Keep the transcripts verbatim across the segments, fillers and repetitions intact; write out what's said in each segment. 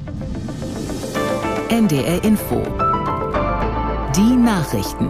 N D R Info. Die Nachrichten.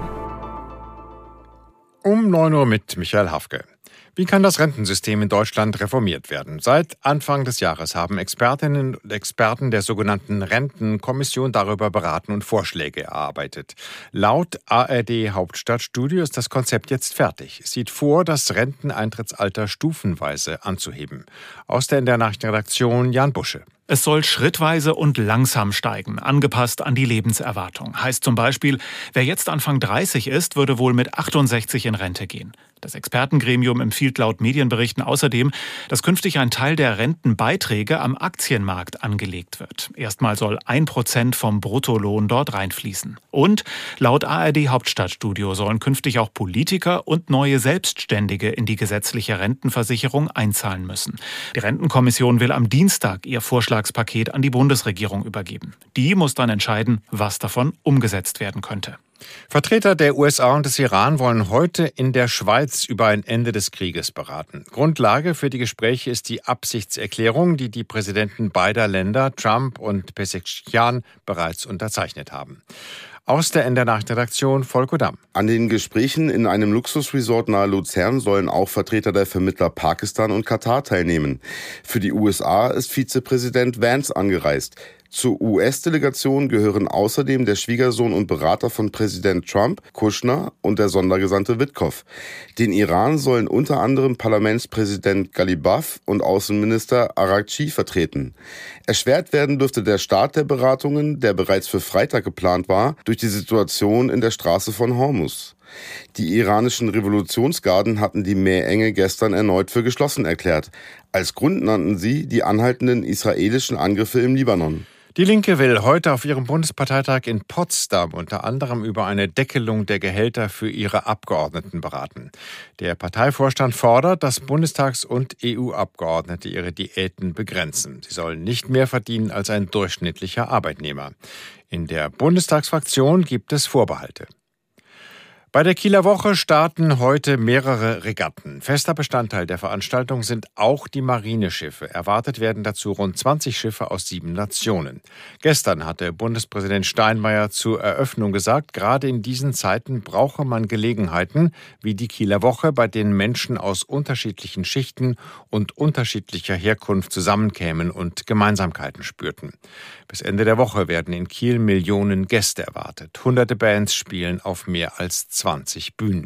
Um neun Uhr mit Michael Hafke. Wie kann das Rentensystem in Deutschland reformiert werden? Seit Anfang des Jahres haben Expertinnen und Experten der sogenannten Rentenkommission darüber beraten und Vorschläge erarbeitet. Laut A R D Hauptstadtstudio ist das Konzept jetzt fertig. Es sieht vor, das Renteneintrittsalter stufenweise anzuheben. Aus der N D R-Nachrichtenredaktion Jan Busche. Es soll schrittweise und langsam steigen, angepasst an die Lebenserwartung. Heißt zum Beispiel, wer jetzt Anfang dreißig ist, würde wohl mit achtundsechzig in Rente gehen. Das Expertengremium empfiehlt laut Medienberichten außerdem, dass künftig ein Teil der Rentenbeiträge am Aktienmarkt angelegt wird. Erstmal soll ein Prozent vom Bruttolohn dort reinfließen. Und laut A R D Hauptstadtstudio sollen künftig auch Politiker und neue Selbstständige in die gesetzliche Rentenversicherung einzahlen müssen. Die Rentenkommission will am Dienstag ihr Vorschlagspaket an die Bundesregierung übergeben. Die muss dann entscheiden, was davon umgesetzt werden könnte. Vertreter der U S A und des Iran wollen heute in der Schweiz über ein Ende des Krieges beraten. Grundlage für die Gespräche ist die Absichtserklärung, die die Präsidenten beider Länder, Trump und Pezeshkian, bereits unterzeichnet haben. Aus der N D R-Nachrichtenredaktion Volker Damm. An den Gesprächen in einem Luxusresort nahe Luzern sollen auch Vertreter der Vermittler Pakistan und Katar teilnehmen. Für die U S A ist Vizepräsident Vance angereist. Zur U S-Delegation gehören außerdem der Schwiegersohn und Berater von Präsident Trump, Kushner, und der Sondergesandte Witkow. Den Iran sollen unter anderem Parlamentspräsident Ghalibaf und Außenminister Araghchi vertreten. Erschwert werden dürfte der Start der Beratungen, der bereits für Freitag geplant war, durch die Situation in der Straße von Hormuz. Die iranischen Revolutionsgarden hatten die Meerenge gestern erneut für geschlossen erklärt. Als Grund nannten sie die anhaltenden israelischen Angriffe im Libanon. Die Linke will heute auf ihrem Bundesparteitag in Potsdam unter anderem über eine Deckelung der Gehälter für ihre Abgeordneten beraten. Der Parteivorstand fordert, dass Bundestags- und E U-Abgeordnete ihre Diäten begrenzen. Sie sollen nicht mehr verdienen als ein durchschnittlicher Arbeitnehmer. In der Bundestagsfraktion gibt es Vorbehalte. Bei der Kieler Woche starten heute mehrere Regatten. Fester Bestandteil der Veranstaltung sind auch die Marineschiffe. Erwartet werden dazu rund zwanzig Schiffe aus sieben Nationen. Gestern hatte Bundespräsident Steinmeier zur Eröffnung gesagt, gerade in diesen Zeiten brauche man Gelegenheiten wie die Kieler Woche, bei denen Menschen aus unterschiedlichen Schichten und unterschiedlicher Herkunft zusammenkämen und Gemeinsamkeiten spürten. Bis Ende der Woche werden in Kiel Millionen Gäste erwartet. Hunderte Bands spielen auf mehr als zwanzig Bühnen.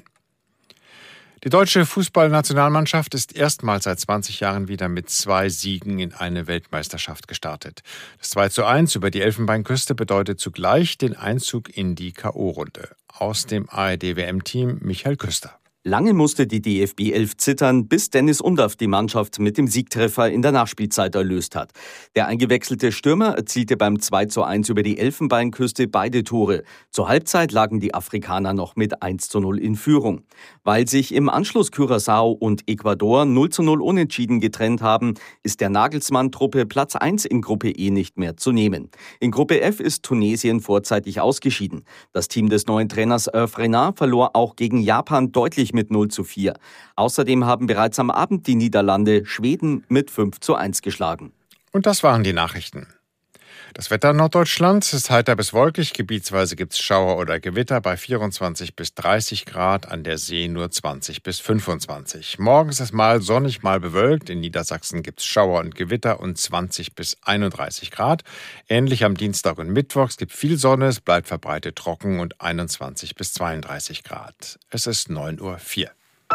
Die deutsche Fußballnationalmannschaft ist erstmals seit zwanzig Jahren wieder mit zwei Siegen in eine Weltmeisterschaft gestartet. Das zwei zu eins über die Elfenbeinküste bedeutet zugleich den Einzug in die K O-Runde. Aus dem A R D-W M-Team Michael Küster. Lange musste die D F B elf zittern, bis Dennis Undaff die Mannschaft mit dem Siegtreffer in der Nachspielzeit erlöst hat. Der eingewechselte Stürmer erzielte beim zwei zu eins über die Elfenbeinküste beide Tore. Zur Halbzeit lagen die Afrikaner noch mit eins zu null in Führung. Weil sich im Anschluss Curaçao und Ecuador null zu null unentschieden getrennt haben, ist der Nagelsmann-Truppe Platz eins in Gruppe E nicht mehr zu nehmen. In Gruppe F ist Tunesien vorzeitig ausgeschieden. Das Team des neuen Trainers Hervé Renard verlor auch gegen Japan deutlich mit null zu vier. Außerdem haben bereits am Abend die Niederlande Schweden mit fünf zu eins geschlagen. Und das waren die Nachrichten. Das Wetter in Norddeutschland ist heiter bis wolkig. Gebietsweise gibt es Schauer oder Gewitter bei vierundzwanzig bis dreißig Grad, an der See nur zwanzig bis fünfundzwanzig. Morgen ist es mal sonnig, mal bewölkt. In Niedersachsen gibt es Schauer und Gewitter und zwanzig bis einunddreißig Grad. Ähnlich am Dienstag und Mittwoch. Es gibt viel Sonne, es bleibt verbreitet trocken und einundzwanzig bis zweiunddreißig Grad. Es ist neun Uhr vier.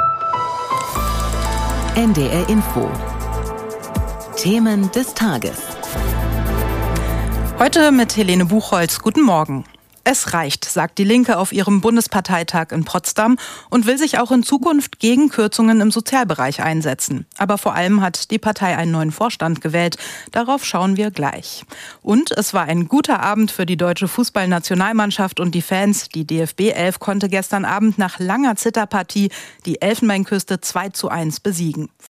N D R Info. Themen des Tages. Heute mit Helene Buchholz. Guten Morgen. Es reicht, sagt die Linke auf ihrem Bundesparteitag in Potsdam und will sich auch in Zukunft gegen Kürzungen im Sozialbereich einsetzen. Aber vor allem hat die Partei einen neuen Vorstand gewählt. Darauf schauen wir gleich. Und es war ein guter Abend für die deutsche Fußballnationalmannschaft und die Fans. Die D F B elf konnte gestern Abend nach langer Zitterpartie die Elfenbeinküste zwei zu eins besiegen.